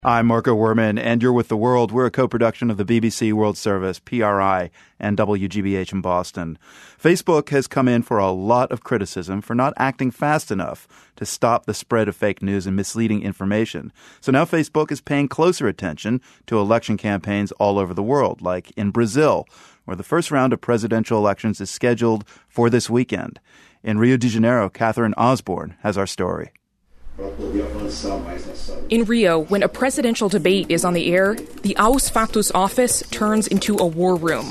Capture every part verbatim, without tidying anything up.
I'm Marco Werman, and you're with The World. We're a co-production of the B B C World Service, P R I, and W G B H in Boston. Facebook has come in for a lot of criticism for not acting fast enough to stop the spread of fake news and misleading information. So now Facebook is paying closer attention to election campaigns all over the world, like in Brazil, where the first round of presidential elections is scheduled for this weekend. In Rio de Janeiro, Catherine Osborne has our story. In Rio, when a presidential debate is on the air, the Aos Fatos office turns into a war room.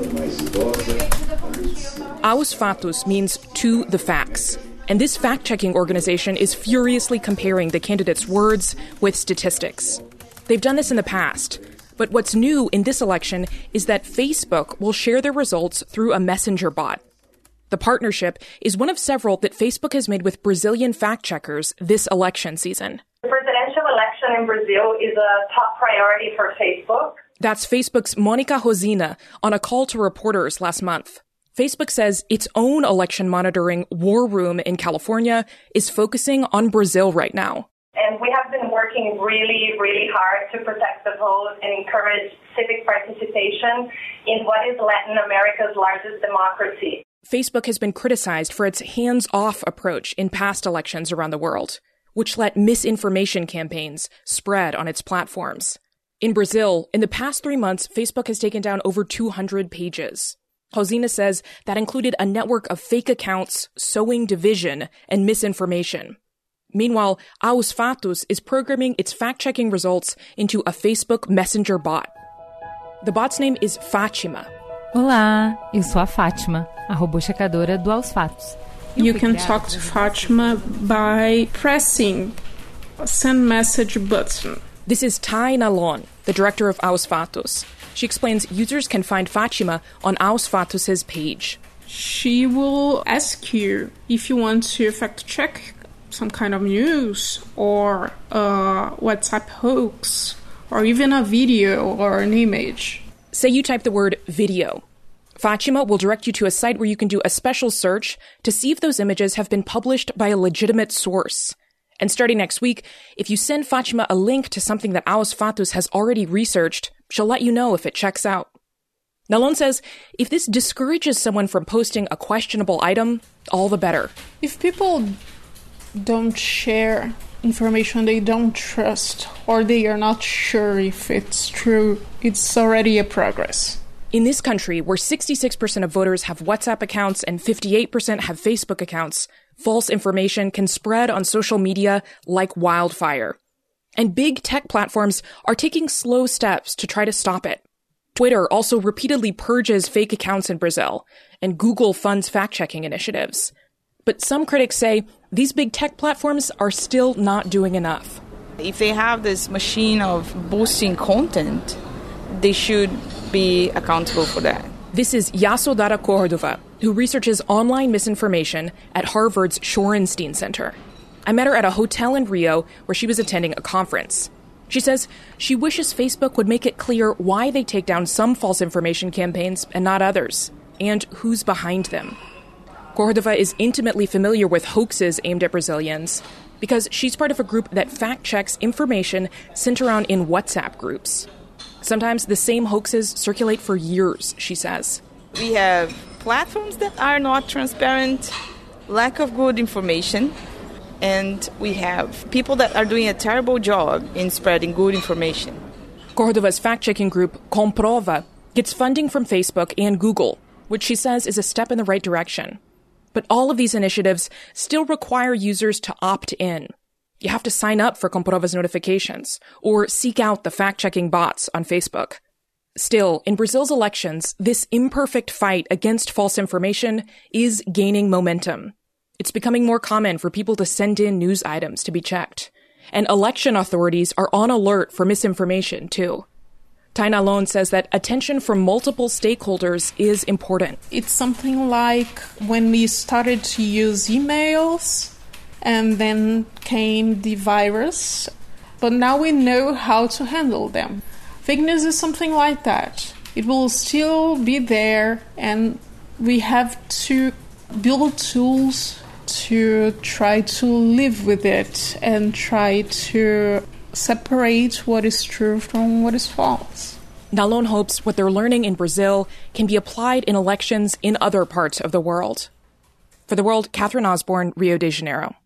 Aos Fatos means to the facts, and this fact-checking organization is furiously comparing the candidates' words with statistics. They've done this in the past, but what's new in this election is that Facebook will share their results through a messenger bot. The partnership is one of several that Facebook has made with Brazilian fact-checkers this election season. The presidential election in Brazil is a top priority for Facebook. That's Facebook's Mônica Rosina on a call to reporters last month. Facebook says its own election monitoring war room in California is focusing on Brazil right now. And we have been working really, really hard to protect the vote and encourage civic participation in what is Latin America's largest democracy. Facebook has been criticized for its hands-off approach in past elections around the world, which let misinformation campaigns spread on its platforms. In Brazil, in the past three months, Facebook has taken down over two hundred pages. Rosina says that included a network of fake accounts sowing division and misinformation. Meanwhile, Aos Fatos is programming its fact-checking results into a Facebook Messenger bot. The bot's name is Fátima. Olá, eu sou a Fátima, a robô checadora do Aos Fatos. You can talk to Fátima by pressing a send message button. This is Thay Nalon, the director of Aos Fatos. She explains users can find Fátima on Aos Fatos' page. She will ask you if you want to fact check some kind of news or a WhatsApp hoax or even a video or an image. Say you type the word video. Fátima will direct you to a site where you can do a special search to see if those images have been published by a legitimate source. And starting next week, if you send Fátima a link to something that Aos Fatos has already researched, she'll let you know if it checks out. Nalon says if this discourages someone from posting a questionable item, all the better. If people don't share information they don't trust or they are not sure if it's true, it's already a progress. In this country, where sixty-six percent of voters have WhatsApp accounts and fifty-eight percent have Facebook accounts, false information can spread on social media like wildfire. And big tech platforms are taking slow steps to try to stop it. Twitter also repeatedly purges fake accounts in Brazil, and Google funds fact-checking initiatives. But some critics say these big tech platforms are still not doing enough. If they have this machine of boosting content, they should be accountable for that. This is Yasodhara Cordova, who researches online misinformation at Harvard's Shorenstein Center. I met her at a hotel in Rio where she was attending a conference. She says she wishes Facebook would make it clear why they take down some false information campaigns and not others, and who's behind them. Cordova is intimately familiar with hoaxes aimed at Brazilians because she's part of a group that fact-checks information sent around in WhatsApp groups. Sometimes the same hoaxes circulate for years, she says. We have platforms that are not transparent, lack of good information, and we have people that are doing a terrible job in spreading good information. Cordova's fact-checking group, Comprova, gets funding from Facebook and Google, which she says is a step in the right direction. But all of these initiatives still require users to opt in. You have to sign up for Comprova's notifications or seek out the fact-checking bots on Facebook. Still, in Brazil's elections, this imperfect fight against false information is gaining momentum. It's becoming more common for people to send in news items to be checked. And election authorities are on alert for misinformation, too. Thay Nalon says that attention from multiple stakeholders is important. It's something like when we started to use emails and then came the virus, but now we know how to handle them. Fake news is something like that. It will still be there, and we have to build tools to try to live with it and try to separate what is true from what is false. Nalon hopes what they're learning in Brazil can be applied in elections in other parts of the world. For The World, Catherine Osborne, Rio de Janeiro.